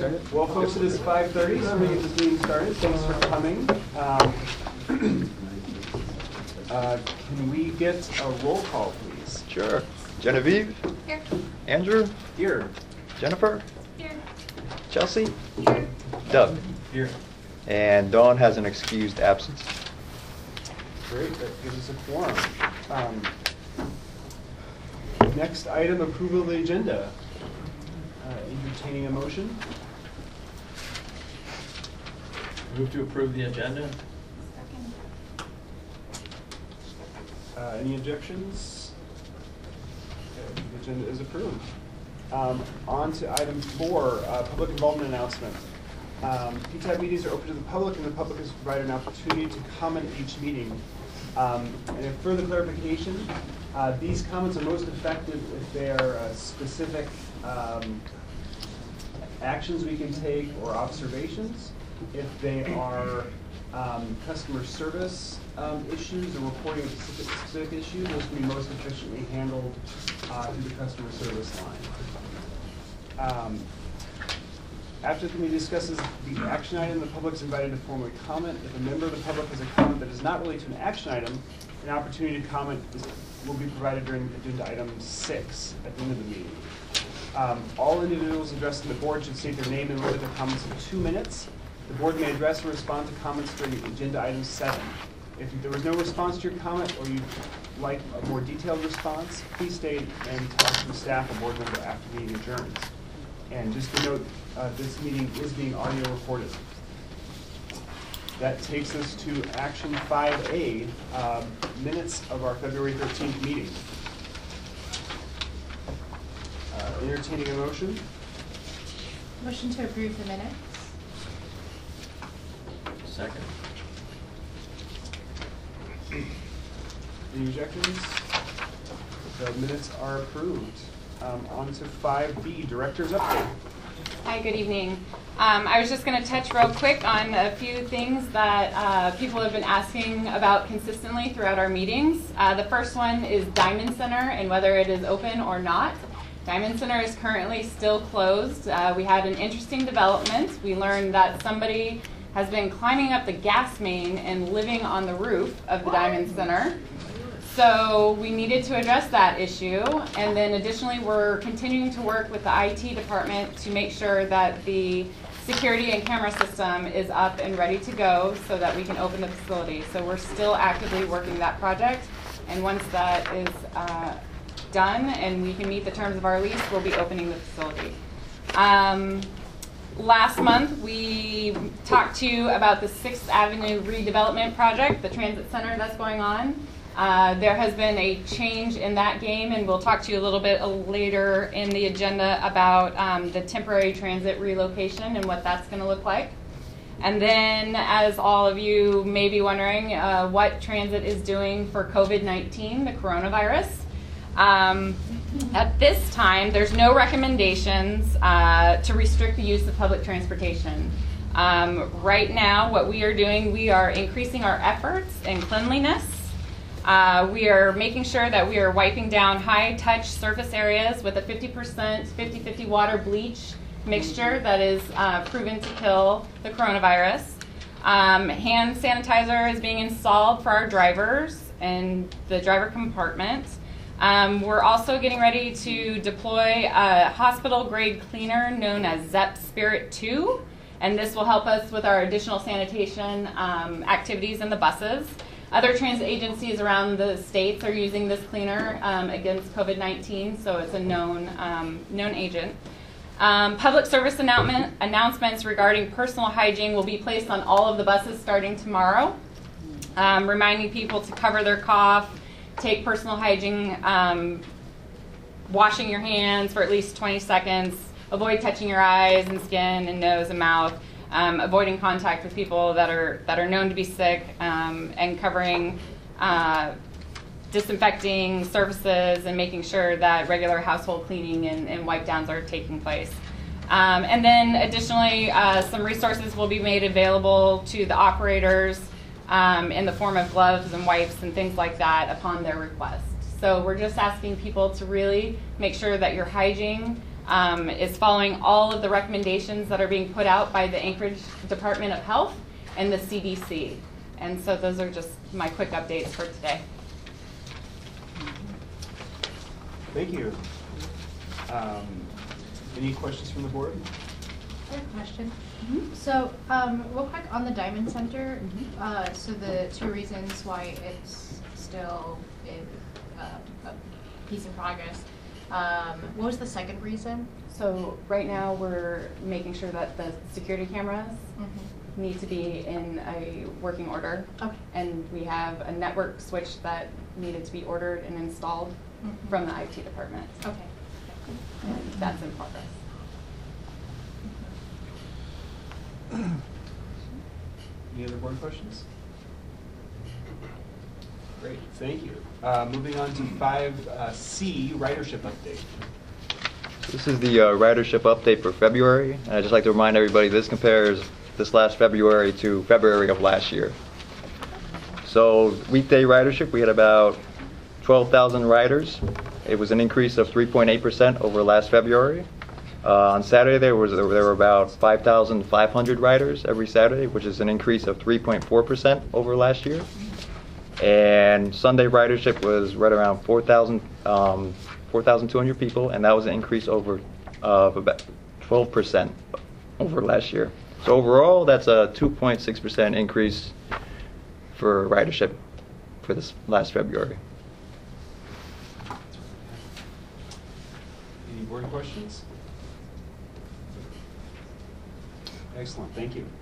started? Well, folks, it is 5:30, so we get this meeting started. Thanks for coming. Can we get a roll call, please? Sure. Genevieve? Here. Andrew? Here. Jennifer? Here. Chelsea? Here. Doug? Here. And Dawn has an excused absence. Great, that gives us a quorum. Next item, approval of the agenda. Entertaining a motion. Move to approve the agenda. Any objections? Okay, the agenda is approved. On to item 4, public involvement announcement. PTAB meetings are open to the public, and the public is provided an opportunity to comment at each meeting. And a further clarification, these comments are most effective if they are specific actions we can take or observations. If they are customer service issues or reporting of specific issues, those can be most efficiently handled through the customer service line. After the committee discusses the action item, the public is invited to formally comment. If a member of the public has a comment that does not relate to an action item, an opportunity to comment will be provided during agenda item 6 at the end of the meeting. All individuals addressing the board should state their name and limit their comments to 2 minutes. The board may address or respond to comments during agenda item 7. If there was no response to your comment or you'd like a more detailed response, please state and talk to the staff or board member after the meeting adjourns. And just to note, this meeting is being audio recorded. That takes us to action 5A, minutes of our February 13th meeting. Entertaining a motion. Motion to approve the minutes. Second. Any objections? The minutes are approved. On to 5B, Director's Update. Hi, good evening. I was just going to touch real quick on a few things that people have been asking about consistently throughout our meetings. The first one is Diamond Center and whether it is open or not. Diamond Center is currently still closed. We had an interesting development. We learned that somebody has been climbing up the gas main and living on the roof of the Diamond Center. So we needed to address that issue, and then additionally we're continuing to work with the IT department to make sure that the security and camera system is up and ready to go so that we can open the facility. So we're still actively working that project, and once that is done and we can meet the terms of our lease, we'll be opening the facility. Last month we talked to you about the 6th Avenue redevelopment project, the transit center that's going on. There has been a change in that game, and we'll talk to you a little bit later in the agenda about the temporary transit relocation and what that's going to look like. And then, as all of you may be wondering, what transit is doing for COVID-19, the coronavirus. At this time, there's no recommendations to restrict the use of public transportation. Right now, what we are doing, we are increasing our efforts in cleanliness. We are making sure that we are wiping down high-touch surface areas with a 50% 50/50 water bleach mixture that is proven to kill the coronavirus. Hand sanitizer is being installed for our drivers in the driver compartment. We're also getting ready to deploy a hospital-grade cleaner known as ZEP Spirit 2, and this will help us with our additional sanitation activities in the buses. Other transit agencies around the states are using this cleaner against COVID-19, so it's a known agent. Public service announcements regarding personal hygiene will be placed on all of the buses starting tomorrow, reminding people to cover their cough, take personal hygiene, washing your hands for at least 20 seconds, avoid touching your eyes and skin and nose and mouth, avoiding contact with people that are known to be sick, and covering disinfecting surfaces and making sure that regular household cleaning and wipe downs are taking place. And then additionally, some resources will be made available to the operators in the form of gloves and wipes and things like that upon their request. So we're just asking people to really make sure that your hygiene is following all of the recommendations that are being put out by the Anchorage Department of Health and the CDC. And so those are just my quick updates for today. Thank you. Any questions from the board? I have a question. So, real quick on the Diamond Center, so the 2 reasons why it's still a piece of progress. What was the second reason? So right now we're making sure that the security cameras need to be in a working order. Okay. And we have a network switch that needed to be ordered and installed from the IT department. Okay. And that's in progress. Any other board questions? Great, thank you. Moving on to 5C, ridership update. This is the ridership update for February. And I'd just like to remind everybody this compares this last February to February of last year. So weekday ridership, we had about 12,000 riders. It was an increase of 3.8% over last February. On Saturday, there were about 5,500 riders every Saturday, which is an increase of 3.4% over last year. And Sunday ridership was right around 4,200 people, and that was an increase of about 12% over last year. So overall, that's a 2.6% increase for ridership for this last February. Any board questions? Excellent, thank you.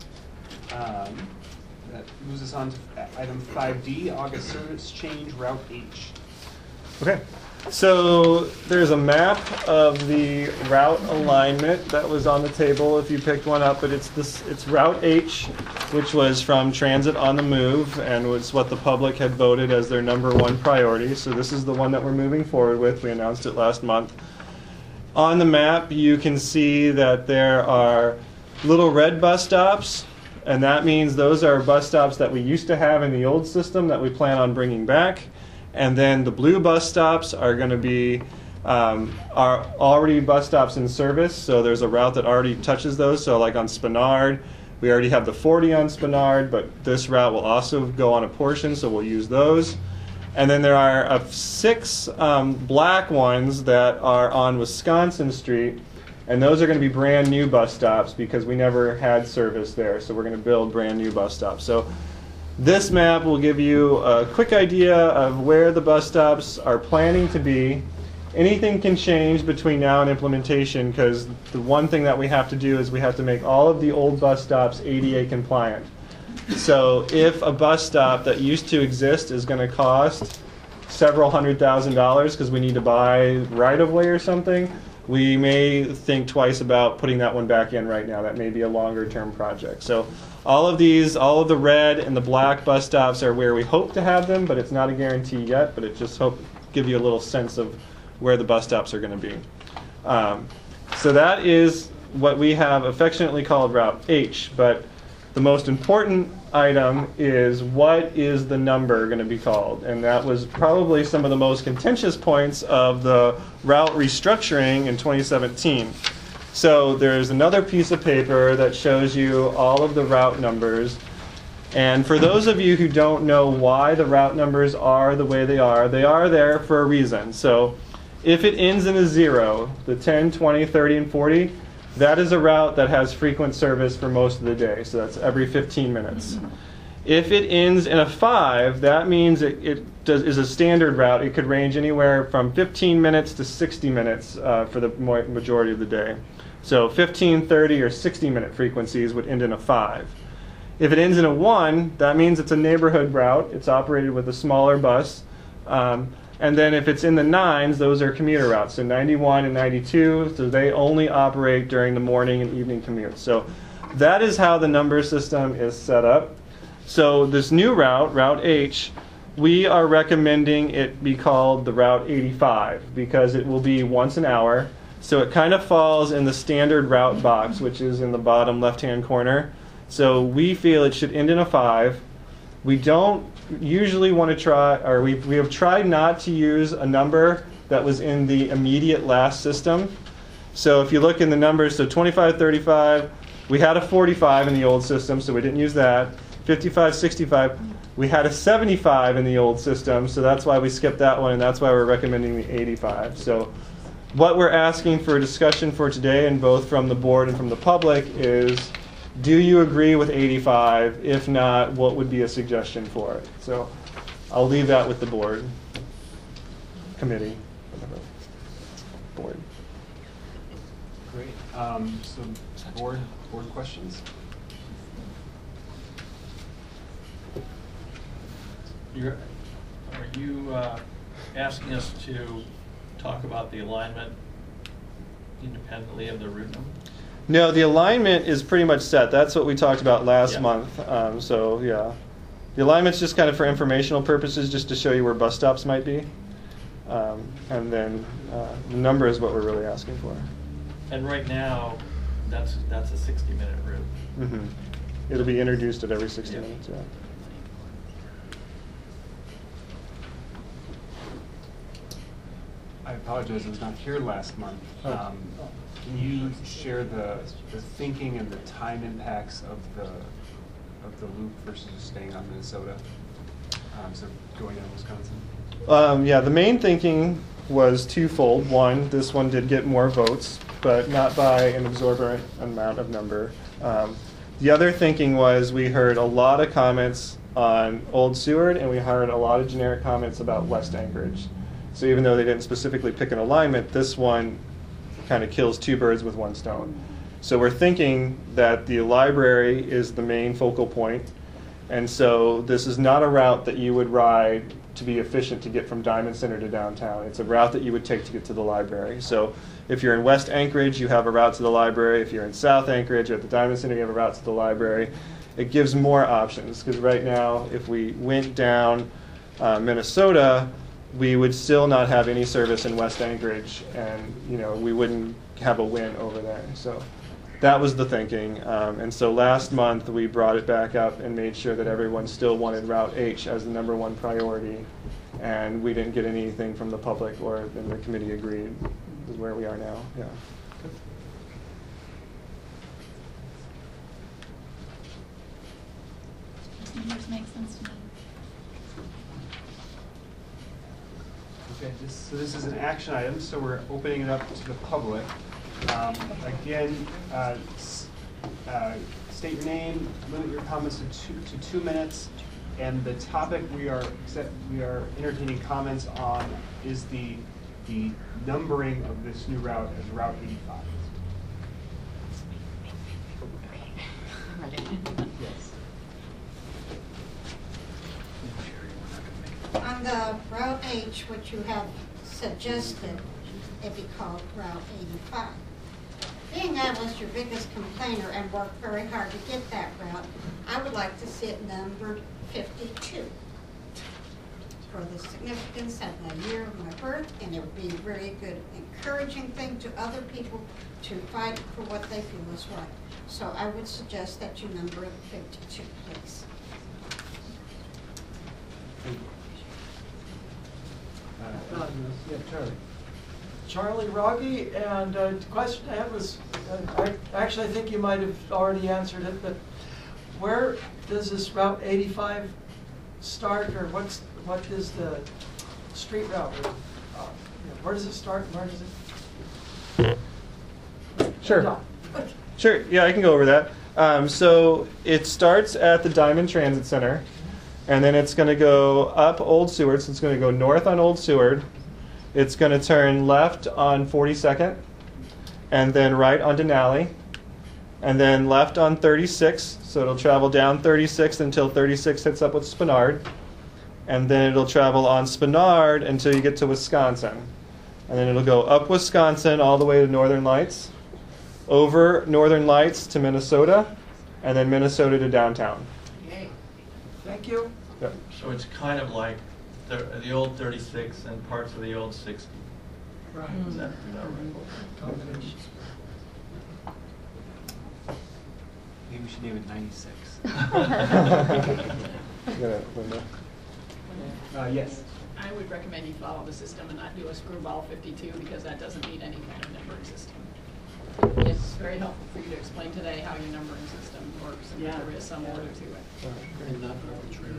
That moves us on to item 5D, August service change, Route H. Okay, so there's a map of the route alignment that was on the table if you picked one up, but it's Route H, which was from Transit on the Move and was what the public had voted as their #1 priority. So this is the one that we're moving forward with. We announced it last month. On the map, you can see that there are little red bus stops, and that means those are bus stops that we used to have in the old system that we plan on bringing back. And then the blue bus stops are going to be are already bus stops in service, so there's a route that already touches those. So like on Spenard, we already have the 40 on Spenard, but this route will also go on a portion, so we'll use those. And then there are 6 black ones that are on Wisconsin Street, and those are going to be brand new bus stops because we never had service there, so we're going to build brand new bus stops. So this map will give you a quick idea of where the bus stops are planning to be. Anything can change between now and implementation because the one thing that we have to do is we have to make all of the old bus stops ADA compliant. So if a bus stop that used to exist is going to cost several $100,000 because we need to buy right-of-way or something, we may think twice about putting that one back in right now. That may be a longer-term project. So all of these, all of the red and the black bus stops are where we hope to have them, but it's not a guarantee yet, but it just give you a little sense of where the bus stops are going to be. So that is what we have affectionately called Route H, but the most important item is what is the number going to be called, and that was probably some of the most contentious points of the route restructuring in 2017. So there's another piece of paper that shows you all of the route numbers, and for those of you who don't know why the route numbers are the way they are there for a reason. So if it ends in a 0, the 10, 20, 30, and 40, that is a route that has frequent service for most of the day, so that's every 15 minutes. If it ends in a 5, that means it is a standard route. It could range anywhere from 15 minutes to 60 minutes for the majority of the day. So 15, 30, or 60-minute frequencies would end in a 5. If it ends in a 1, that means it's a neighborhood route. It's operated with a smaller bus. And then if it's in the 9s, those are commuter routes. So 91 and 92, so they only operate during the morning and evening commute. So that is how the number system is set up. So this new route, Route H, we are recommending it be called the Route 85 because it will be once an hour. So it kind of falls in the standard route box, which is in the bottom left-hand corner. So we feel it should end in a 5. We don't usually want to try, or we have tried not to use a number that was in the immediate last system So if you look in the numbers, so 25, 35, we had a 45 in the old system, so we didn't use that. 55, 65, we had a 75 in the old system, so that's why we skipped that one, and that's why we're recommending the 85. So what we're asking for discussion for today, and both from the board and from the public, is do you agree with 85? If not, what would be a suggestion for it? So I'll leave that with the board, committee, whatever. Board. Great. So board questions? Are you asking us to talk about the alignment independently of the route number? No, the alignment is pretty much set. That's what we talked about last Yeah. month. So yeah, the alignment's just kind of for informational purposes, just to show you where bus stops might be. And then the number is what we're really asking for. And right now, that's a 60-minute route. Hmm. It'll be introduced at every 60 Yeah. minutes. Yeah. I apologize, I was not here last month. Can you share the thinking and the time impacts of the loop versus staying on Minnesota? So going to Wisconsin? Yeah, the main thinking was twofold. One, this one did get more votes, but not by an exorbitant amount of number. The other thinking was we heard a lot of comments on Old Seward, and we heard a lot of generic comments about West Anchorage. So even though they didn't specifically pick an alignment, this one kind of kills two birds with one stone. So we're thinking that the library is the main focal point, and so this is not a route that you would ride to be efficient to get from Diamond Center to downtown. It's a route that you would take to get to the library. So if you're in West Anchorage, you have a route to the library. If you're in South Anchorage or at the Diamond Center, you have a route to the library. It gives more options, because right now, if we went down Minnesota, we would still not have any service in West Anchorage, and we wouldn't have a win over there. So that was the thinking. And so last month we brought it back up and made sure that everyone still wanted Route H as the #1 priority, and we didn't get anything from the public, or then the committee agreed. This is where we are now. Yeah. Numbers make sense to me. Okay, so this is an action item, so we're opening it up to the public. Again, state your name, limit your comments to 2 minutes, and the topic we are entertaining comments on is the numbering of this new route as Route 85. Yes. On the Route H, what you have suggested, it be called Route 85. Being I was your biggest complainer and worked very hard to get that route, I would like to see it numbered 52. For the significance of the year of my birth, and it would be a very good encouraging thing to other people to fight for what they feel is right. So I would suggest that you number it 52, please. Yeah, Charlie. Charlie Rogge, and the question I had was, I think you might have already answered it, but where does this Route 85 start, or what is the street route? Where does it start and where does it? Sure. No. Sure, yeah, I can go over that. So it starts at the Diamond Transit Center, and then it's going to go up Old Seward, so it's going to go north on Old Seward. It's going to turn left on 42nd, and then right on Denali, and then left on 36, so it'll travel down 36 until 36 hits up with Spenard, and then it'll travel on Spenard until you get to Wisconsin. And then it'll go up Wisconsin all the way to Northern Lights, over Northern Lights to Minnesota, and then Minnesota to downtown. Yay. Thank you. Yep. So it's kind of like the old 36 and parts of the old 60. Right. Is that right? Maybe we should name it 96. Yeah, Linda. Yes. I would recommend you follow the system and not do a screwball 52, because that doesn't meet any kind of numbering system. very helpful for you to explain today how your numbering system works and that there is some order to it. And not arbitrary.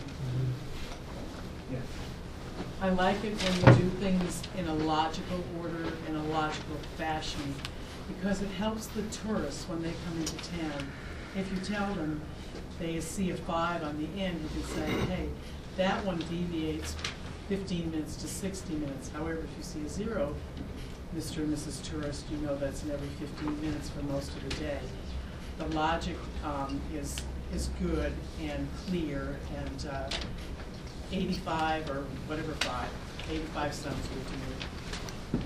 Yeah. I like it when you do things in a logical order, in a logical fashion, because it helps the tourists when they come into town. If you tell them they see a 5 on the end, you can say, hey, that one deviates 15 minutes to 60 minutes. However, if you see a 0, Mr. and Mrs. Tourist, you know that's in every 15 minutes for most of the day. The logic is good and clear, and 85 or whatever 5, 85 sounds good to me.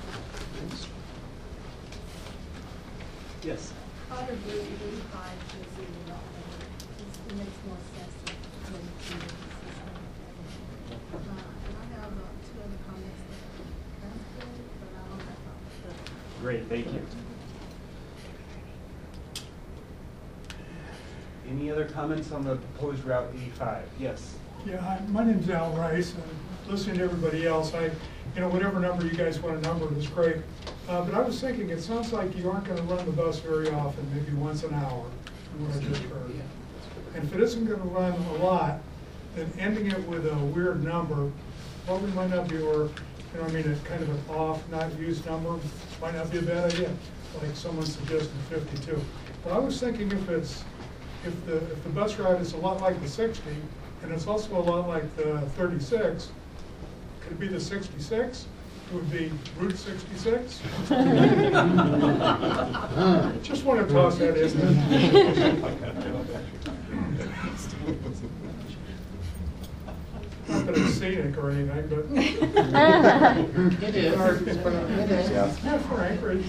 Yes. Part of the 85 is in the law. It makes more sense to when it's in the system. And I have 2 other comments that are good, but I don't have Great, thank you. Any other comments on the proposed Route 85? Yes. Yeah, hi, my name's Al Rice, and listening to everybody else, whatever number you guys want to number is great. But I was thinking, it sounds like you aren't going to run the bus very often, maybe once an hour, from what I just heard. And if it isn't going to run a lot, then ending it with a weird number probably might not be, or, a kind of an off, not used number might not be a bad idea, like someone suggested 52. But I was thinking if the bus route is a lot like the 60, and it's also a lot like the 36, could it be the 66? It would be Route 66? Just want to toss that in there. Not that it's scenic or anything, but... It is. Yeah, for Anchorage.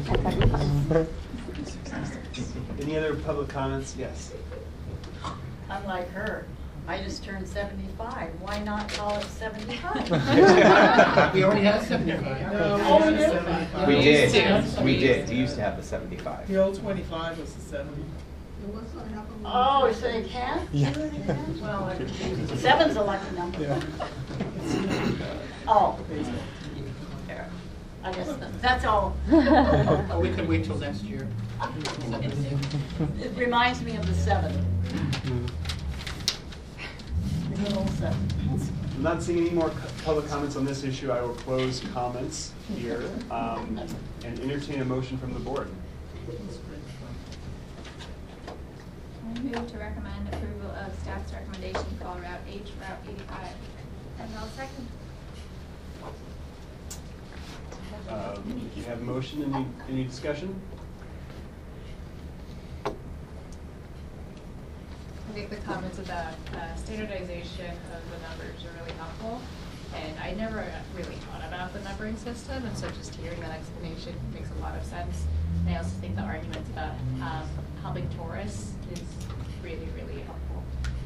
Any other public comments? Yes. Unlike her, I just turned 75. Why not call it 75? We already had 75. Oh, we did? We did. We did. We used to have the 75. The old 25 was the 70. Oh, so you can? Yeah. Well, 7's a lucky number. Yeah. Oh. I guess that's all. Oh, we could wait till next year. It reminds me of the 7. The old 7. I'm not seeing any more public comments on this issue. I will close comments here and entertain a motion from the board. I move to recommend approval of staff's recommendation to call Route H Route 85. And I'll second. You have a motion. Any discussion? I think the comments about standardization of the numbers are really helpful. And I never really thought about the numbering system, and so just hearing that explanation makes a lot of sense. And I also think the arguments about helping tourists is really, really helpful.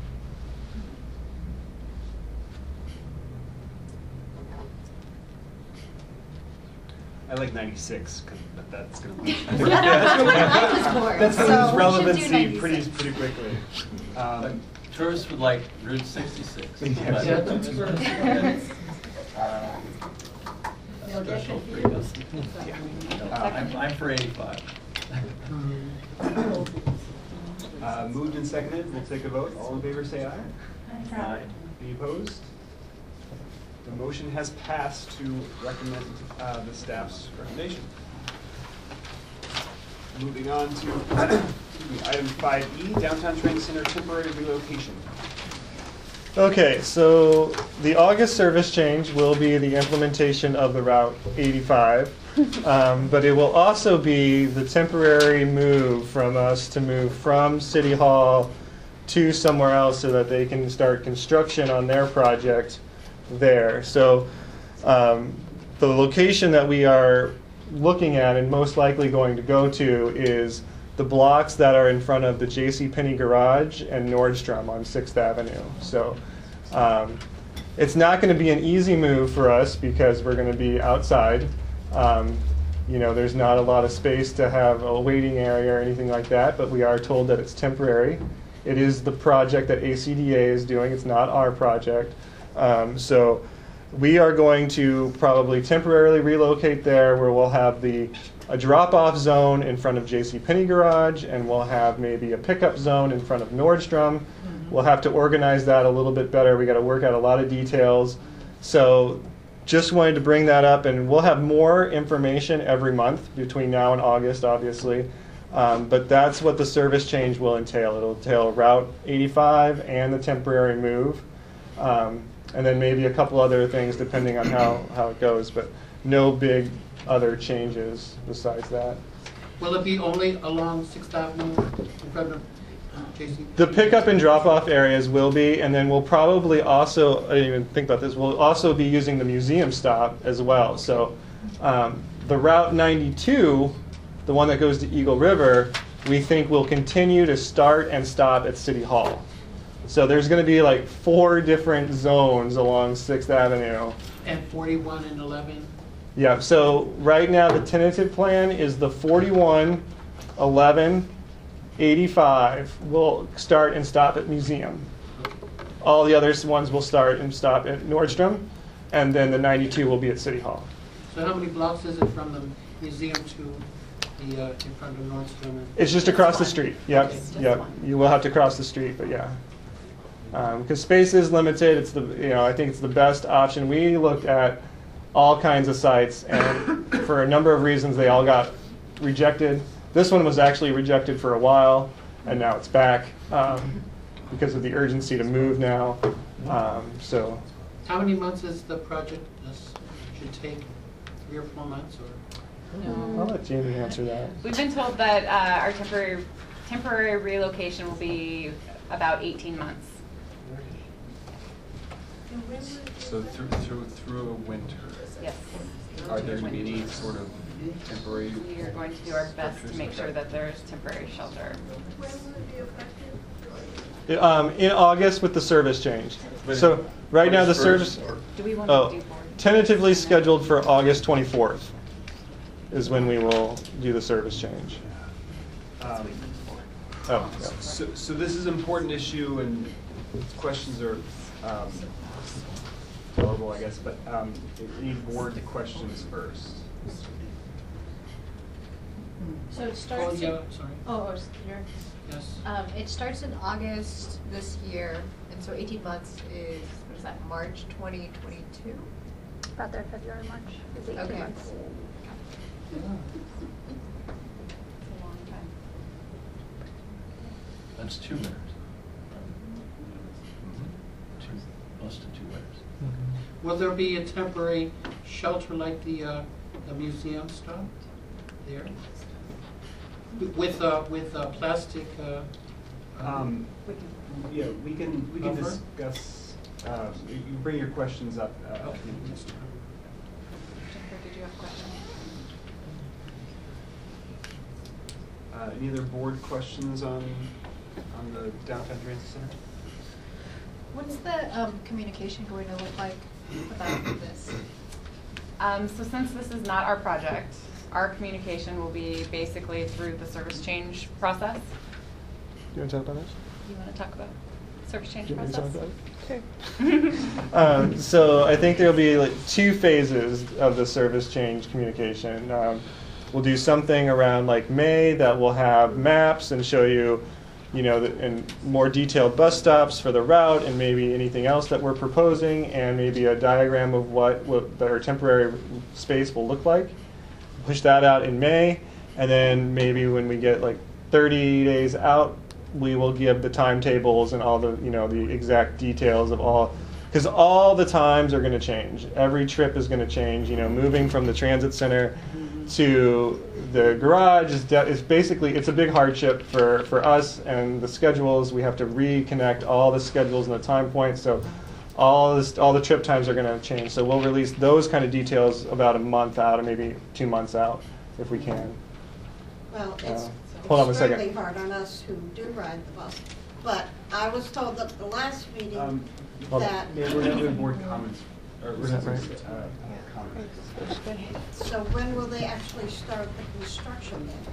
I like 96, but that's going to lose. That's going to lose relevancy pretty quickly. Tourists would like Route 66. Yeah, that's Special freedom. I'm for 85. Moved and seconded. We'll take a vote. All in favor, say aye. Aye. Any opposed? The motion has passed to recommend the staff's recommendation. Moving on to item 5E, Downtown Training Center temporary relocation. Okay, so the August service change will be the implementation of the Route 85, but it will also be the temporary move from us to move from City Hall to somewhere else so that they can start construction on their project there. So the location that we are looking at and most likely going to go to is the blocks that are in front of the JCPenney garage and Nordstrom on 6th Avenue. So it's not going to be an easy move for us because we're going to be outside. There's not a lot of space to have a waiting area or anything like that, but we are told that it's temporary. It is the project that ACDA is doing. It's not our project. So we are going to probably temporarily relocate there, where we'll have a drop-off zone in front of JCPenney Garage, and we'll have maybe a pickup zone in front of Nordstrom. We'll have to organize that a little bit better. We got to work out a lot of details. So just wanted to bring that up, and we'll have more information every month between now and August, obviously. But that's what the service change will entail. It'll entail Route 85 and the temporary move. And then maybe a couple other things depending on how it goes, but no big other changes besides that. Will it be only along 6th Avenue in front of JC? The pickup and drop-off areas will be, and then we'll probably also, I didn't even think about this, we'll also be using the museum stop as well. So the Route 92, the one that goes to Eagle River, we think will continue to start and stop at City Hall. So there's going to be like 4 different zones along 6th Avenue. And 41 and 11? Yeah, so right now the tentative plan is the 41, 11, 85 will start and stop at Museum. All the other ones will start and stop at Nordstrom, and then the 92 will be at City Hall. So how many blocks is it from the museum to the in front of Nordstrom? It's just across the street. Yep, yep. You will have to cross the street, but yeah. Because space is limited, it's I think it's the best option. We looked at all kinds of sites, and for a number of reasons, they all got rejected. This one was actually rejected for a while, and now it's back because of the urgency to move now. So, how many months is the project? Should take 3 or 4 months, or? No. I'll let Jamie answer that. We've been told that our temporary relocation will be about 18 months. So through a winter. Yes. Are there going to be any sort of temporary? We are going to do our best to make sure that there's temporary shelter. In August with the service change. So right now the service Do we want to do board? Tentatively scheduled for August 24th is when we will do the service change. Yeah. So this is an important issue, and questions are horrible, I guess, but we need board questions first. So it starts. yeah, sorry. Yes. It starts in August this year, and so 18 months is, what is that, March 2022? About there, February, March, is 18 Okay. months. It's a long time. That's 2 winters. Close to 2 winters. Will there be a temporary shelter like the museum stuff there? With plastic. Yeah, we can Buffer? discuss. You bring your questions up. Jennifer, did you have a question? Any other board questions on the downtown transit center? What's the communication going to look like about this? So since this is not our project, our communication will be basically through the service change process. You want to talk about this? You want to talk about service change Do you want me to process? talk about it? So I think there'll be like 2 phases of the service change communication. We'll do something around like May that will have maps and show you, and more detailed bus stops for the route, and maybe anything else that we're proposing, and maybe a diagram of what our temporary space will look like. Push that out in May, and then maybe when we get like 30 days out, we will give the timetables and all the the exact details of all, because all the times are going to change. Every trip is going to change. Moving from the transit center to the garage is basically, it's a big hardship for us and the schedules. We have to reconnect all the schedules and the time points. So all the trip times are going to change. So we'll release those kind of details about a month out, or maybe 2 months out, if we can. Well, it's Hold on a second. extremely hard on us who do ride the bus. But I was told at the last meeting that. Yeah, we're going to do board comments. Is that right? Comments. So when will they actually start the construction then?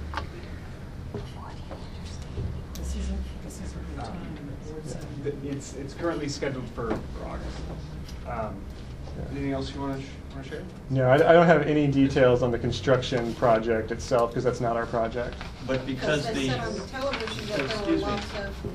This isn't the time the board said. It's currently scheduled for August. Anything else you want to share? No, I don't have any details on the construction project itself because that's not our project. But because they said on the television that there were excuse me. lots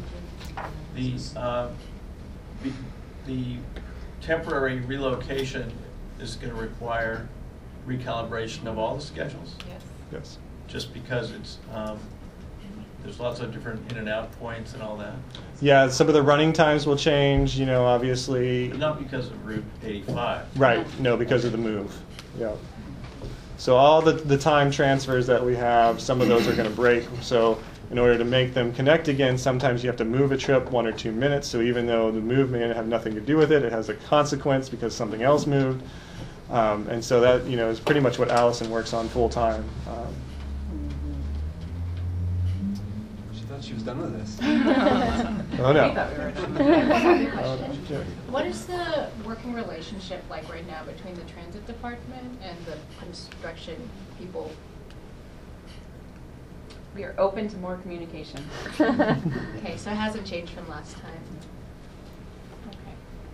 of. The temporary relocation is going to require recalibration of all the schedules. Yes. Yes. Just because it's there's lots of different in and out points and all that. Yeah, some of the running times will change, you know, obviously. But not because of Route 85. Right, no, because of the move. Yeah. So all the time transfers that we have, some of those are going to break. So in order to make them connect again, sometimes you have to move a trip 1 or 2 minutes. So even though the move may have nothing to do with it, it has a consequence because something else moved. And so that, you know, is pretty much what Allison works on full time. She thought she was done with this. Oh no. What is the working relationship like right now between the transit department and the construction people? We are open to more communication. Okay, so it hasn't changed from last time. Okay.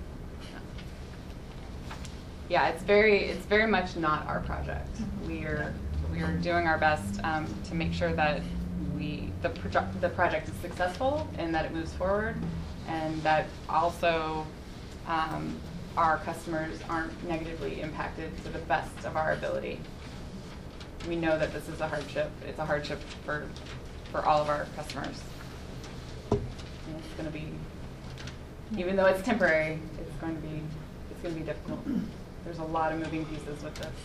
Yeah, it's very much not our project. We are doing our best to make sure that the project is successful and that it moves forward, and that also our customers aren't negatively impacted to the best of our ability. We know that this is a hardship. It's a hardship for all of our customers. And it's going to be, even though it's temporary, it's going to be difficult. There's a lot of moving pieces with this.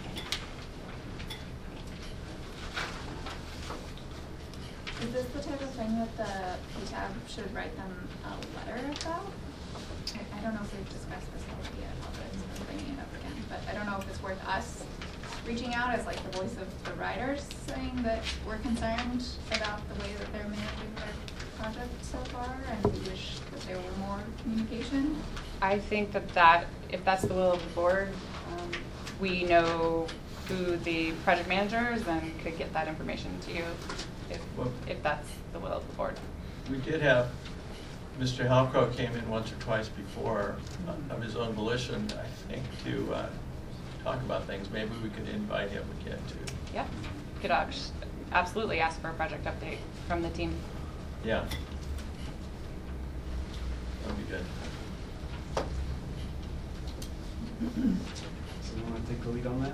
Is this the type of thing that the PTAB should write them a letter about? I don't know if we've discussed this already. I apologize for bringing it up again, but I don't know if it's worth us reaching out as like the voice of the riders, saying that we're concerned about the way that they're managing their project so far, and we wish that there were more communication. I think that if that's the will of the board, we know who the project manager is and could get that information to you if that's the will of the board. We did have Mr. Halco came in once or twice before of his own volition, I think, to talk about things. Maybe we could invite him again too. Yeah, you could absolutely ask for a project update from the team. Yeah. That'd be good. Someone want to take the lead on that?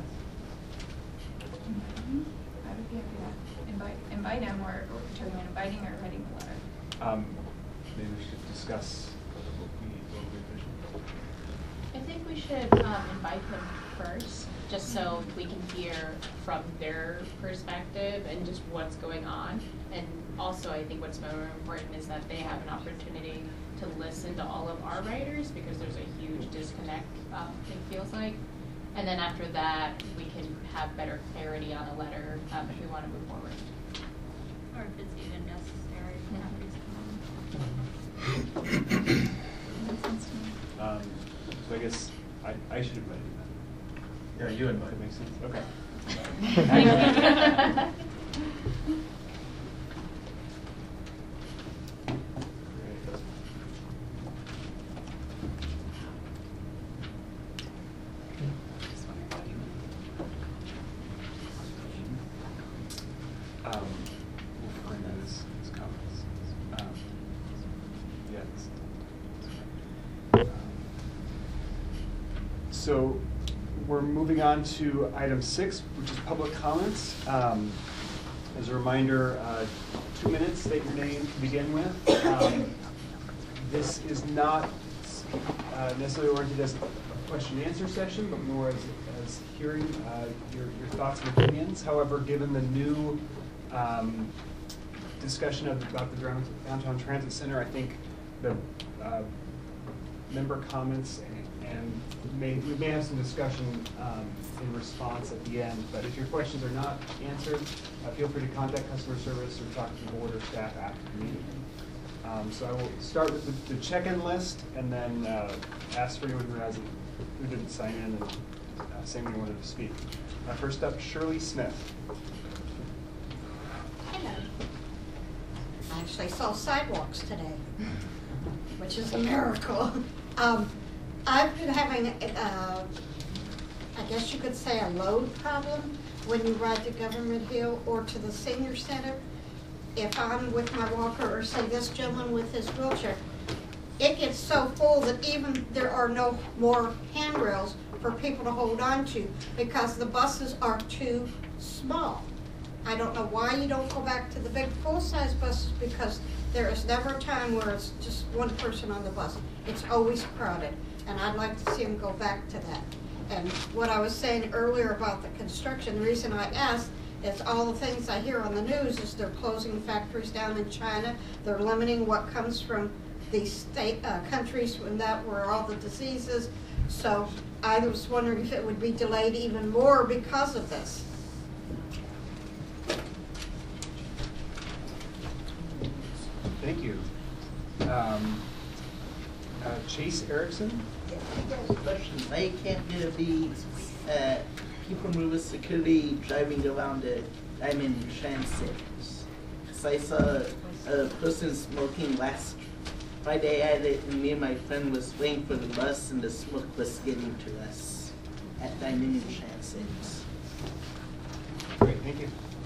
I would be happy to invite him, or determine inviting or writing the letter. Maybe we should discuss what we envision. I think we should invite them first, just so we can hear from their perspective and just what's going on. And also, I think what's more important is that they have an opportunity to listen to all of our writers, because there's a huge disconnect, it feels like. And then after that, we can have better clarity on a letter if we want to move forward. Or if it's even necessary for that reason. Makes sense to me. So I guess I should invite you then. Yeah, you invite. That makes sense. Okay. We'll find that as comments. So we're moving on to item 6, which is public comments. As a reminder, 2 minutes, state your name to begin with. This is not necessarily oriented as a question and answer session, but more as hearing your thoughts and opinions. However, given the new discussion about the Downtown Transit Center, I think the member comments and we may have some discussion in response at the end. But if your questions are not answered, feel free to contact customer service or talk to the board or staff after the meeting. So I will start with the check-in list, and then ask for anyone who didn't sign in and say when you wanted to speak. First up, Shirley Smith. Hello. I actually saw sidewalks today, which is a miracle. I've been having, I guess you could say a load problem when you ride to Government Hill or to the senior center. If I'm with my walker or say this gentleman with his wheelchair, it gets so full that even there are no more handrails for people to hold on to because the buses are too small. I don't know why you don't go back to the big full-size buses because there is never a time where it's just one person on the bus. It's always crowded, and I'd like to see them go back to that. And what I was saying earlier about the construction, the reason I asked is all the things I hear on the news is they're closing factories down in China. They're limiting what comes from these state countries from that where all the diseases. So I was wondering if it would be delayed even more because of this. Thank you. Chase Erickson? Question. Why can't there be people with security driving around the Diamond Transit? Because I saw a person smoking last Friday at it, and me and my friend was waiting for the bus, and the smoke was getting to us at Diamond Transit. Great, thank you.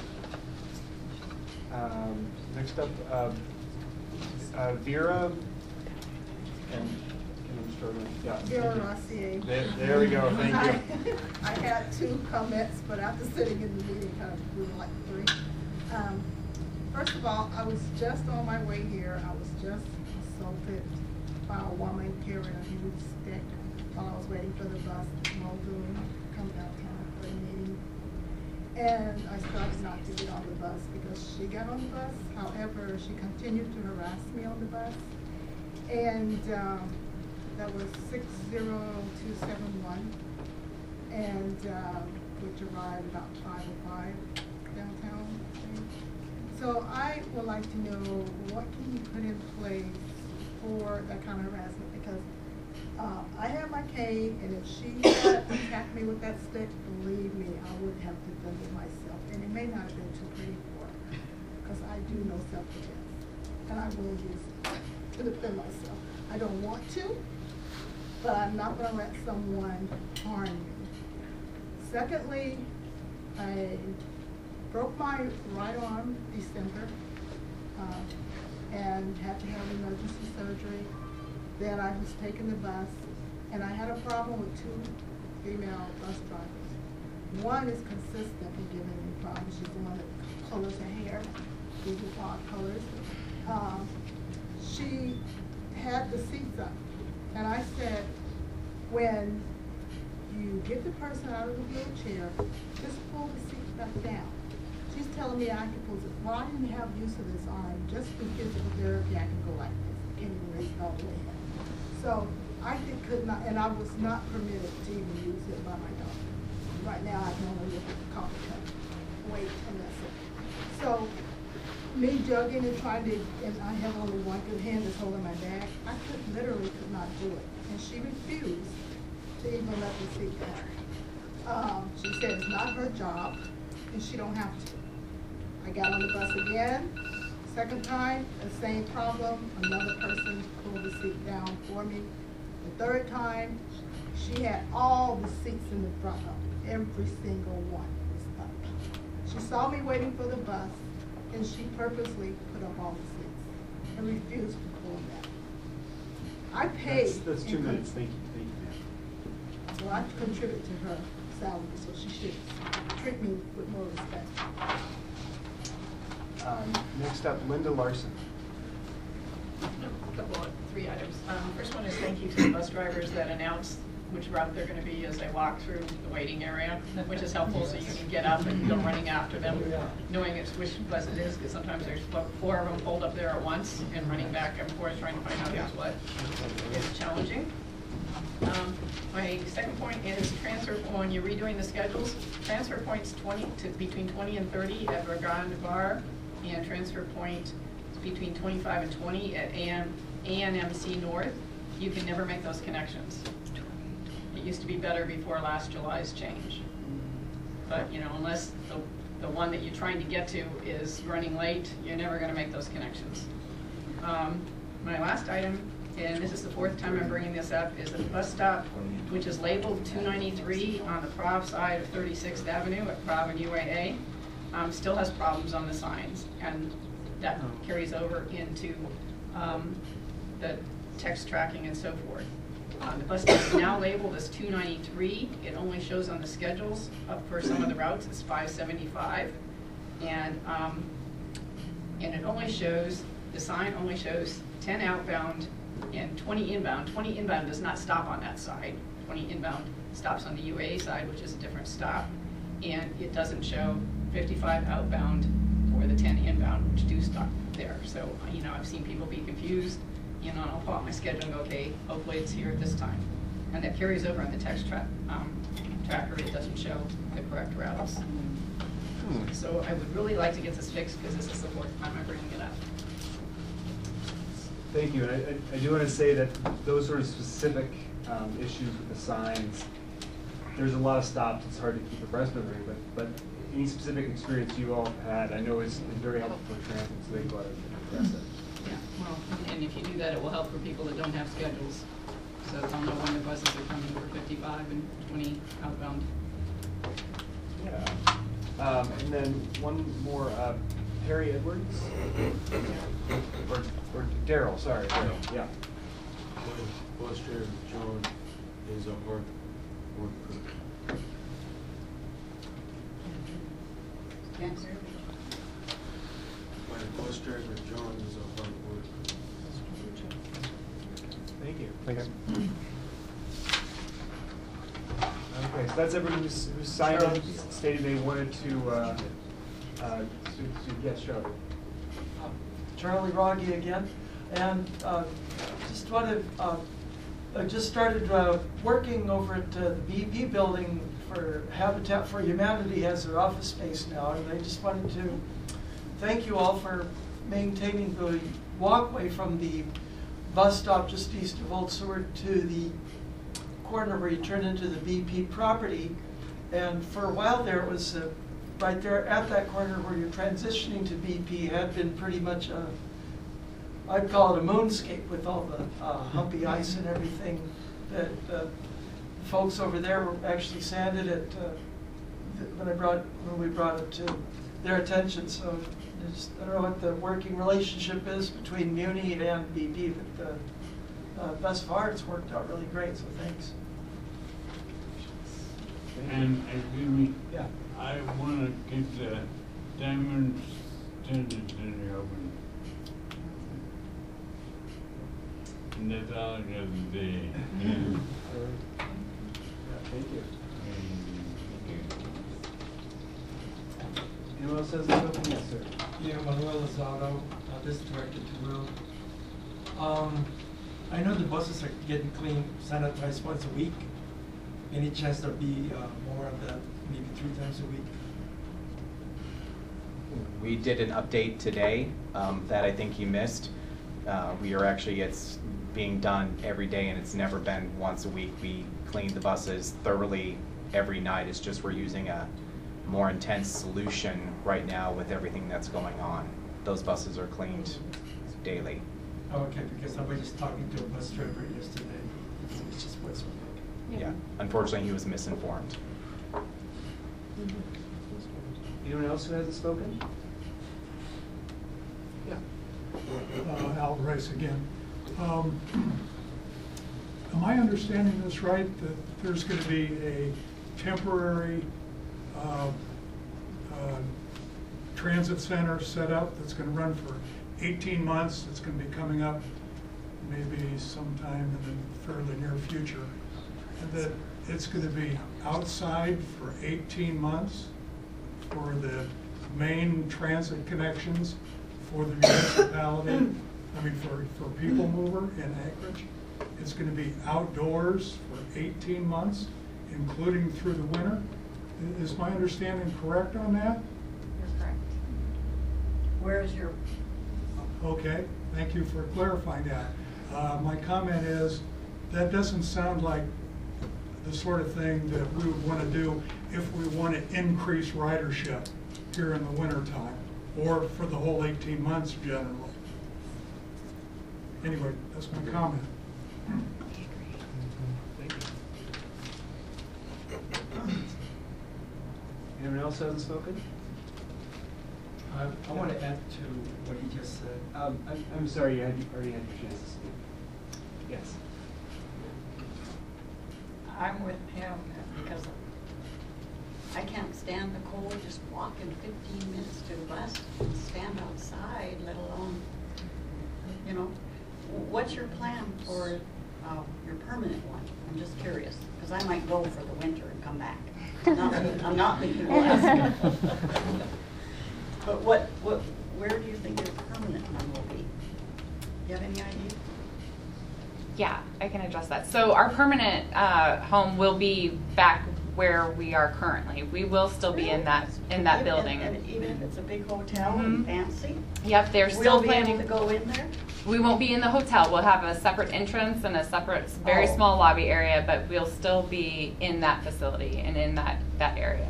Next up, Vera, and yeah. Vera Rossier. There we go, thank you. I had 2 comments, but after sitting in the meeting, kind of grew like 3. First of all, I was just on my way here. I was just assaulted by a woman carrying a huge stick while I was waiting for the bus to Muldoon come downtown for a meeting. And I started not to get on the bus because she got on the bus. However, she continued to harass me on the bus. And that was 60271, and which arrived about 5:05 downtown. So I would like to know what can you put in place for that kind of harassment, because I have my cane, and if she had attacked me with that stick, believe me, I would have defended myself, and it may not have been too pretty for her, because I do know self-defense, and I will use it to defend myself. I don't want to, but I'm not going to let someone harm me. Secondly, I broke my right arm December and had to have emergency surgery. Then I was taking the bus, and I had a problem with 2 female bus drivers. One is consistently giving me problems. She's the one that colors her hair, these are odd colors. She had the seats up, and I said, when you get the person out of the wheelchair, just pull the seat back down. She's telling me I can pull it. Well, I didn't have use of this arm. Just through physical therapy, I can go like this. Can't even raise it all the way up. So I could not, and I was not permitted to even use it by my doctor. Right now, I can only look at the coffee cup, wait, and that's it. So me jogging and trying to, and I have only one good hand that's holding my bag, I literally could not do it. And she refused to even let me sit down. She said it's not her job, and she don't have to. I got on the bus again. Second time, the same problem. Another person pulled the seat down for me. The third time, she had all the seats in the front of it. Every single one was up. She saw me waiting for the bus, and she purposely put up all the seats and refused to pull them down. I paid. That's 2 minutes. Thank you, ma'am. Well, I contribute to her salary, so she should treat me with more respect. Next up, Linda Larson. Couple of 3 items. First one is thank you to the bus drivers that announced which route they're going to be as they walk through the waiting area, which is helpful, so you can get up and go running after them, knowing which bus it is, because sometimes there's 4 of them pulled up there at once, and running back and forth trying to find out who's what is challenging. My second point is transfer, when you're redoing the schedules, transfer points between 20 and 30 at Regand Bar, and transfer point between 25 and 20 at ANMC North. You can never make those connections. It used to be better before last July's change. But, you know, unless the one that you're trying to get to is running late, you're never going to make those connections. My last item and this is the fourth time I'm bringing this up, is that the bus stop, which is labeled 293 on the Prov side of 36th Avenue at Prov and UAA, still has problems on the signs, and that carries over into the text tracking and so forth. The bus stop is now labeled as 293. It only shows on the schedules for some of the routes it's 575, and it only shows, the sign only shows 10 outbound and 20 inbound. 20 inbound does not stop on that side. 20 inbound stops on the UAA side, which is a different stop, and it doesn't show 55 outbound or the 10 inbound, which do stop there. So, you know, I've seen people be confused, you know, and I'll pull out my schedule and go, okay, hopefully it's here at this time. And that carries over on the text tracker. It doesn't show the correct routes. So I would really like to get this fixed because this is the fourth time I'm bringing it up. Thank you. And I do want to say that those sort of specific issues with the signs, there's a lot of stops. It's hard to keep abreast of everything, but any specific experience you all have had, I know it's very helpful for transit, so they go out and address it. Yeah, well, and if you do that, it will help for people that don't have schedules. So they'll know when the buses are coming for 55 and 20 outbound. Yeah. And then one more, Harry Edwards? Or Daryl, sorry, Daryl, yeah. Bus driver John is a hard worker. Can't hear. My bus driver John is a hard worker. Thank you. Thanks. Okay, so that's everyone who's signed up, stated they wanted to get started. Charlie Rogge again, and just wanted, I just started working over at the BP building for Habitat for Humanity as their office space now, and I just wanted to thank you all for maintaining the walkway from the bus stop just east of Old Seward to the corner where you turn into the BP property. And for a while there, it was right there at that corner where you're transitioning to BP had been pretty much a, I'd call it a moonscape with all the humpy ice and everything. That folks over there actually sanded it when we brought it to their attention. So I don't know what the working relationship is between Muni and BP, but thus far it's worked out really great. So thanks. And excuse me, yeah. I want to keep the Diamond Standard Center open. And that's all I got to say. Thank you. Anyone else has something? Yes, sir. Yeah, Manuel Lozado, this is directed to Will. I know the buses are getting cleaned, sanitized once a week. Any chance there'll be more of that, maybe 3 times a week? We did an update today that I think you missed. We are actually, it's being done every day, and it's never been once a week. We clean the buses thoroughly every night. It's just we're using a more intense solution right now with everything that's going on. Those buses are cleaned daily. Oh, okay, because I was just talking to a bus driver yesterday. It's just what's Yeah, unfortunately he was misinformed. Anyone else who hasn't spoken? Yeah. Al Rice again. Am I understanding this right, that there's going to be a temporary transit center set up that's going to run for 18 months? It's going to be coming up maybe sometime in the fairly near future. And that it's going to be outside for 18 months for the main transit connections for the municipality, I mean for People Mover in Anchorage. It's going to be outdoors for 18 months, including through the winter. Is my understanding correct on that? You're correct. Where is your... Okay, thank you for clarifying that. My comment is, that doesn't sound like the sort of thing that we would want to do if we want to increase ridership here in the wintertime, or for the whole 18 months generally. Anyway, that's my comment. Thank you. Anyone else hasn't spoken? I want to add to what he just said. I'm sorry, you already had your chance to speak. Yes. I'm with him because I can't stand the cold, just walking 15 minutes to the bus and stand outside, let alone, you know. What's your plan for your permanent one? I'm just curious, because I might go for the winter and come back. I'm not thinking Alaska. But where do you think your permanent one will be? You have any idea? Yeah, I can address that. So our permanent home will be back where we are currently. We will still be in that building. And even if it's a big hotel and fancy? Yep, they're still planning to go in there? We won't be in the hotel. We'll have a separate entrance and a separate, very small lobby area, but we'll still be in that facility and in that area.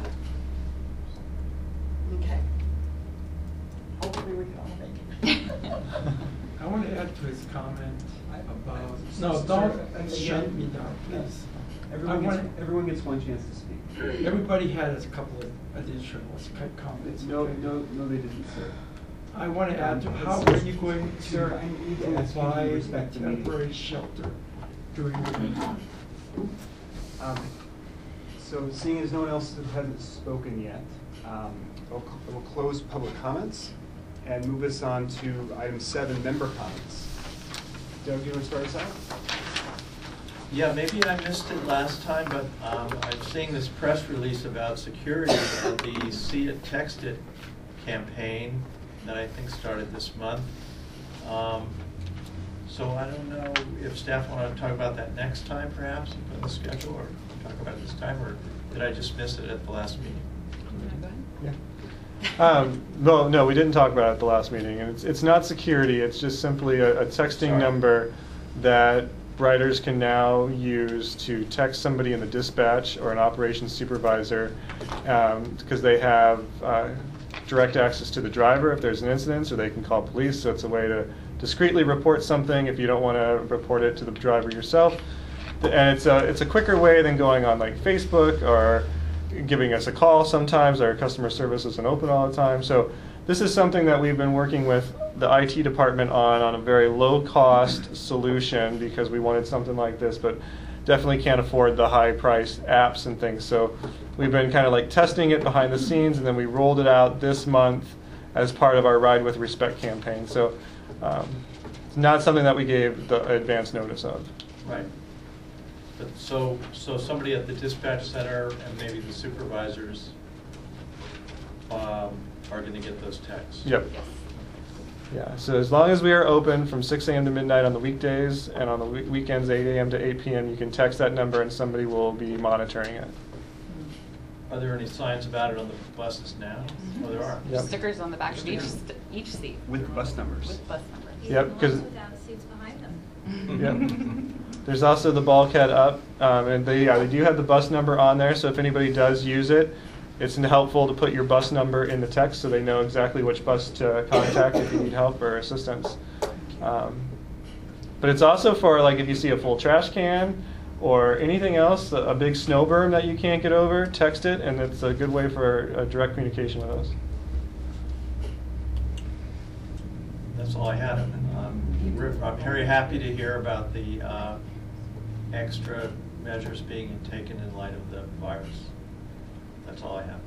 Okay. Hopefully we can all make it. I want to add to his comment about, no, don't shut me down, please. Everyone gets one chance to speak. Everybody had a couple of additional comments. No, they didn't, sir. I want to add to how are you going to Sir, I need to ask you to provide respect the meeting. temporary shelter during the winter? So seeing as no one else hasn't spoken yet, we'll close public comments and move us on to item 7, member comments. Doug, do you want to start us out? Yeah, maybe I missed it last time, but I'm seeing this press release about security of the See It, Text It campaign that I think started this month. So I don't know if staff want to talk about that next time perhaps, and put in the schedule, or talk about it this time, or did I just miss it at the last meeting? No, we didn't talk about it at the last meeting, and it's not security. It's just simply a texting number that riders can now use to text somebody in the dispatch or an operations supervisor, because they have direct access to the driver if there's an incident, or they can call police. So it's a way to discreetly report something if you don't want to report it to the driver yourself. And it's a quicker way than going on like Facebook or giving us a call sometimes. Our customer service isn't open all the time. So this is something that we've been working with the IT department on a very low-cost solution, because we wanted something like this, but definitely can't afford the high-priced apps and things. So we've been kind of like testing it behind the scenes, and then we rolled it out this month as part of our Ride with Respect campaign. So it's not something that we gave the advance notice of. Right. But so somebody at the dispatch center and maybe the supervisors are going to get those texts? Yep. Yeah, so as long as we are open from 6 a.m. to midnight on the weekdays, and on the weekends 8 a.m. to 8 p.m., you can text that number and somebody will be monitoring it. Are there any signs about it on the buses now? Oh, there are. Yep. Stickers on the back of each seat. With bus numbers. With bus numbers. Yep, because Without the seats behind them. yep. There's also the bulkhead up, and they do have the bus number on there, so if anybody does use it, it's helpful to put your bus number in the text so they know exactly which bus to contact if you need help or assistance. But it's also for, like, if you see a full trash can or anything else, a big snow berm that you can't get over, text it, and it's a good way for direct communication with us. That's all I had. I'm very happy to hear about the extra measures being taken in light of the virus. That's all I have.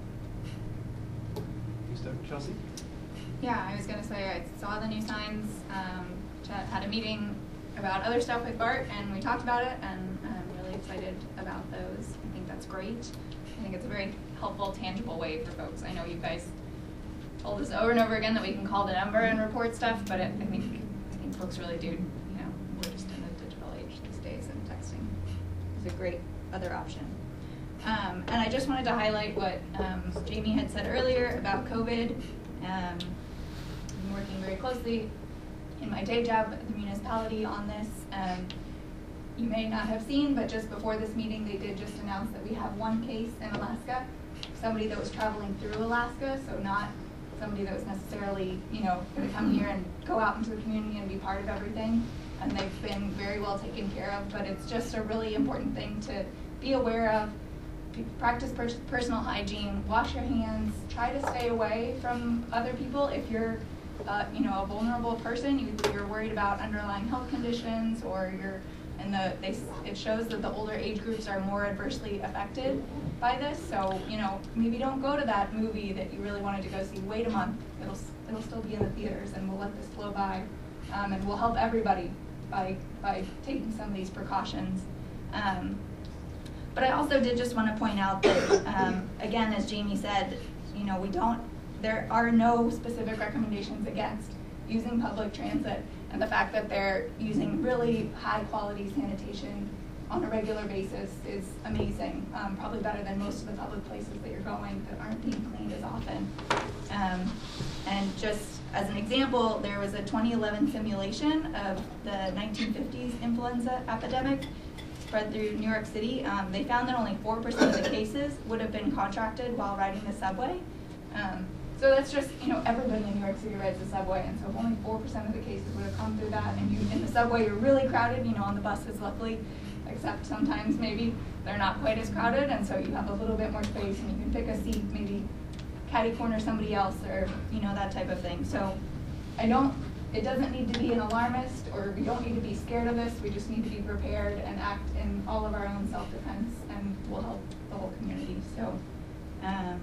Thanks, Doug. Chelsea? Yeah, I was gonna say I saw the new signs, had a meeting about other stuff with Bart, and we talked about it, and I'm really excited about those. I think that's great. I think it's a very helpful, tangible way for folks. I know you guys told us over and over again that we can call the number and report stuff, but I think folks really do, we're just in a digital age these days, and texting is a great other option. And I just wanted to highlight what Jamie had said earlier about COVID. I'm working very closely in my day job at the municipality on this. You may not have seen, but just before this meeting, they did just announce that we have one case in Alaska, somebody that was traveling through Alaska, so not somebody that was necessarily, going to come here and go out into the community and be part of everything. And they've been very well taken care of, but it's just a really important thing to be aware of. Practice personal hygiene, wash your hands, try to stay away from other people. If you're, a vulnerable person, you're worried about underlying health conditions, or it shows that the older age groups are more adversely affected by this. So, maybe don't go to that movie that you really wanted to go see. Wait a month. It'll still be in the theaters, and we'll let this flow by, and we'll help everybody by taking some of these precautions. But I also did just want to point out that, again, as Jamie said, there are no specific recommendations against using public transit, and the fact that they're using really high quality sanitation on a regular basis is amazing. Probably better than most of the public places that you're going that aren't being cleaned as often. And just as an example, there was a 2011 simulation of the 1950s influenza epidemic spread through New York City. They found that only 4% of the cases would have been contracted while riding the subway. So that's just, everybody in New York City rides the subway, and so if only 4% of the cases would have come through that, and in the subway you're really crowded, on the buses luckily, except sometimes maybe they're not quite as crowded, and so you have a little bit more space and you can pick a seat, maybe catty corner somebody else, or that type of thing. So it doesn't need to be an alarmist, or we don't need to be scared of this. We just need to be prepared and act in all of our own self-defense, and we'll help the whole community. So, yeah.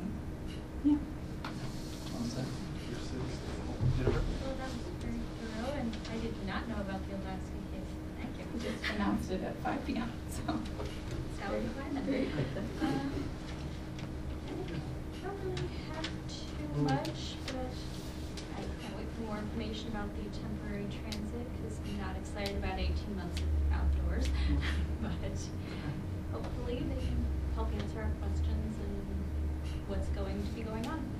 Well, that was very thorough, and I did not know about the Alaska case. Thank you. We just announced it at 5 p.m. So. Very quick. Very quick. I don't really have too much, but I can't wait for more information about the temporary transit, because I'm not excited about 18 months outdoors. But hopefully they can help answer our questions and what's going to be going on.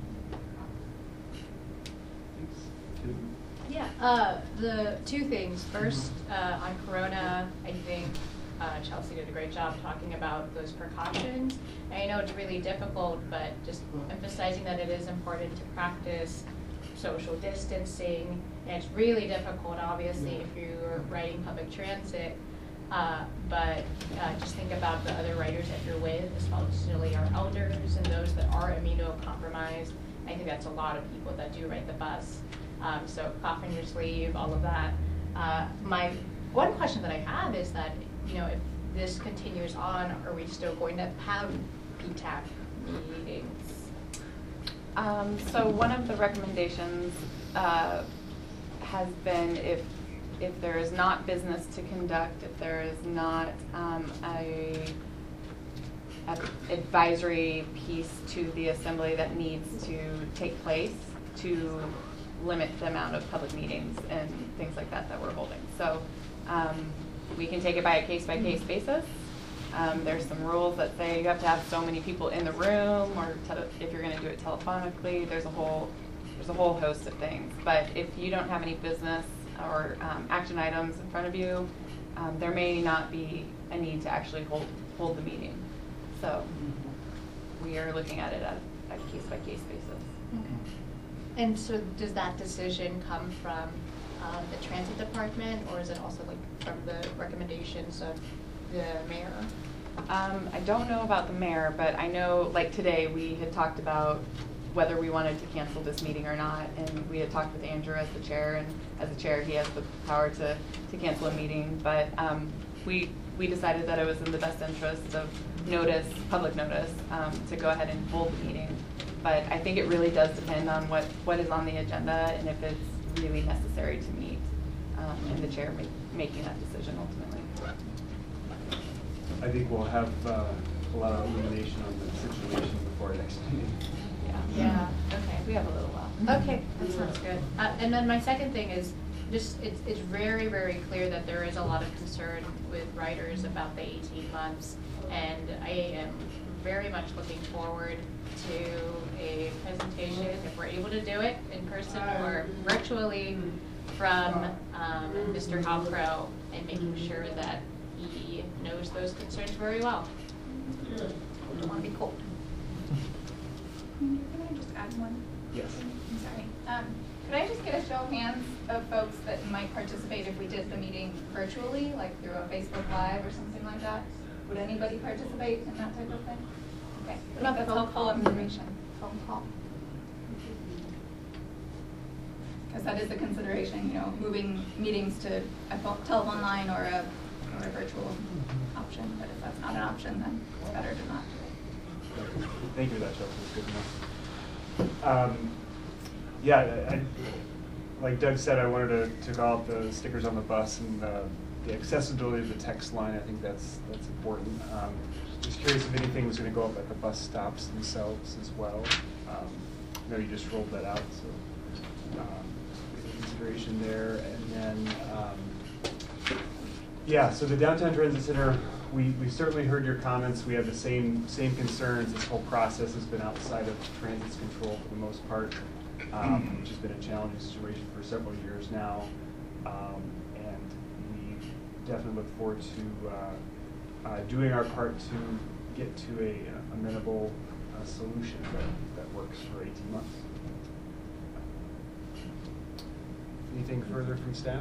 Yeah, the two things. First, on Corona, I think Chelsea did a great job talking about those precautions. And I know it's really difficult, but just emphasizing that it is important to practice social distancing. And it's really difficult, obviously, if you're riding public transit. But just think about the other riders that you're with, especially our elders and those that are immunocompromised. I think that's a lot of people that do ride the bus. So cough in your sleeve, all of that. My one question that I have is that, if this continues on, are we still going to have PTAC meetings? So one of the recommendations has been if there is not business to conduct, if there is not a advisory piece to the assembly that needs to take place, to limit the amount of public meetings and things like that we're holding. So we can take it by a case-by-case basis. There's some rules that say you have to have so many people in the room, or if you're going to do it telephonically, there's a whole host of things. But if you don't have any business or action items in front of you, there may not be a need to actually hold the meeting. So we are looking at it at a case-by-case basis. Okay. And so does that decision come from the transit department, or is it also from the recommendations of the mayor? I don't know about the mayor, but I know today we had talked about whether we wanted to cancel this meeting or not, and we had talked with Andrew as the chair, and as the chair he has the power to cancel a meeting, but we decided that it was in the best interest of public notice, to go ahead and hold the meeting. But I think it really does depend on what is on the agenda and if it's really necessary to meet, and the chair making that decision ultimately. I think we'll have a lot of illumination on the situation before next meeting. Yeah. Okay. We have a little while. Okay, that sounds good. And then my second thing is just it's very, very clear that there is a lot of concern with riders about the 18 months, and I am very much looking forward to a presentation, if we're able to do it in person or virtually, from Mr. Halpro, and making sure that he knows those concerns very well. I don't want to be cold. Can I just add one Yes. I'm sorry. Could I just get a show of hands of folks that might participate if we did the meeting virtually, like through a Facebook Live or something like that? Would anybody participate in that type of thing? Okay, What about that's phone helpful call? information. Phone call. Because that is a consideration, you know, moving meetings to a telephone line or a virtual option. But if that's not an option, then it's better to not do it. Thank you for that, Chelsea. It's good enough. Yeah, like Doug said, I wanted to call out the stickers on the bus and the accessibility of the text line. I think that's important. Just curious if anything was going to go up at the bus stops themselves as well. I know you just rolled that out, so consideration there. And then, yeah, so the Downtown Transit Center, we certainly heard your comments. We have the same concerns. This whole process has been outside of Transit's control for the most part, which has been a challenging situation for several years now. And we definitely look forward to doing our part to get to a amenable solution that works for 18 months. Anything further from staff?